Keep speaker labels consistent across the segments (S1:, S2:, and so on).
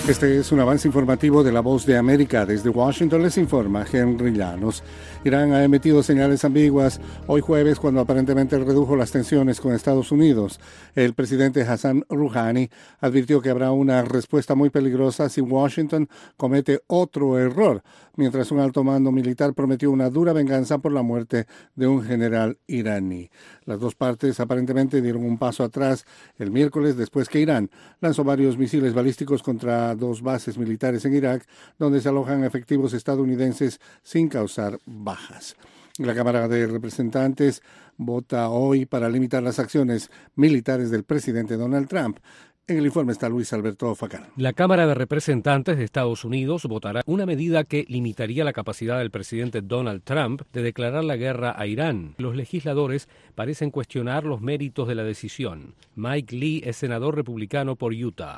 S1: Este es un avance informativo de La Voz de América. Desde Washington les informa Henry Llanos. Irán ha emitido señales ambiguas hoy jueves cuando aparentemente redujo las tensiones con Estados Unidos. El presidente Hassan Rouhani advirtió que habrá una respuesta muy peligrosa si Washington comete otro error, mientras un alto mando militar prometió una dura venganza por la muerte de un general iraní. Las dos partes aparentemente dieron un paso atrás el miércoles después que Irán lanzó varios misiles balísticos contra dos bases militares en Irak, donde se alojan efectivos estadounidenses sin causar bajas. La Cámara de Representantes vota hoy para limitar las acciones militares del presidente Donald Trump. En el informe está Luis Alberto Facán.
S2: La Cámara de Representantes de Estados Unidos votará una medida que limitaría la capacidad del presidente Donald Trump de declarar la guerra a Irán. Los legisladores parecen cuestionar los méritos de la decisión. Mike Lee es senador republicano por Utah.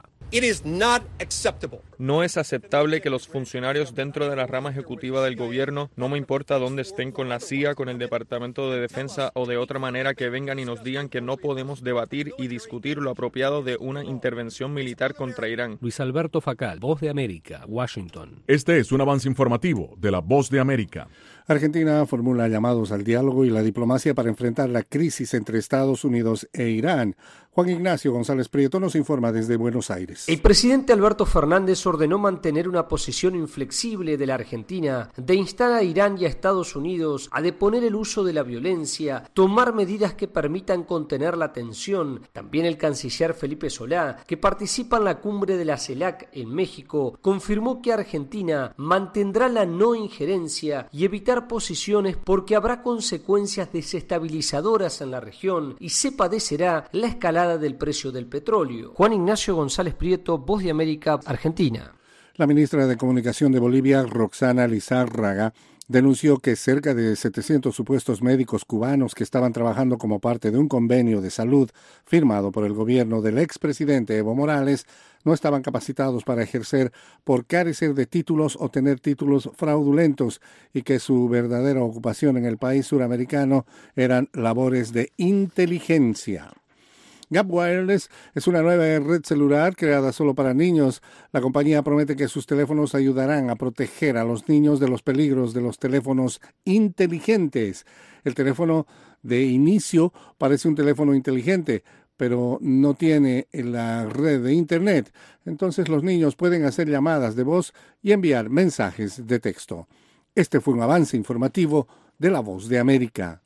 S3: No es aceptable que los funcionarios dentro de la rama ejecutiva del gobierno, no me importa dónde estén con la CIA, con el Departamento de Defensa o de otra manera, que vengan y nos digan que no podemos debatir y discutir lo apropiado de una intervención militar contra Irán.
S2: Luis Alberto Facal, Voz de América, Washington.
S4: Este es un avance informativo de La Voz de América.
S1: Argentina formula llamados al diálogo y la diplomacia para enfrentar la crisis entre Estados Unidos e Irán. Juan Ignacio González Prieto nos informa desde Buenos Aires.
S5: El presidente Alberto Fernández ordenó mantener una posición inflexible de la Argentina, de instar a Irán y a Estados Unidos a deponer el uso de la violencia, tomar medidas que permitan contener la tensión. También el canciller Felipe Solá, que participa en la cumbre de la CELAC en México, confirmó que Argentina mantendrá la no injerencia y evitar posiciones porque habrá consecuencias desestabilizadoras en la región y se padecerá la escalada del precio del petróleo. Juan Ignacio González Prieto, Voz de América, Argentina.
S1: La ministra de Comunicación de Bolivia, Roxana Lizárraga, denunció que cerca de 700 supuestos médicos cubanos que estaban trabajando como parte de un convenio de salud firmado por el gobierno del expresidente Evo Morales no estaban capacitados para ejercer por carecer de títulos o tener títulos fraudulentos y que su verdadera ocupación en el país suramericano eran labores de inteligencia. Gap Wireless es una nueva red celular creada solo para niños. La compañía promete que sus teléfonos ayudarán a proteger a los niños de los peligros de los teléfonos inteligentes. El teléfono de inicio parece un teléfono inteligente, pero no tiene la red de Internet. Entonces los niños pueden hacer llamadas de voz y enviar mensajes de texto. Este fue un avance informativo de La Voz de América.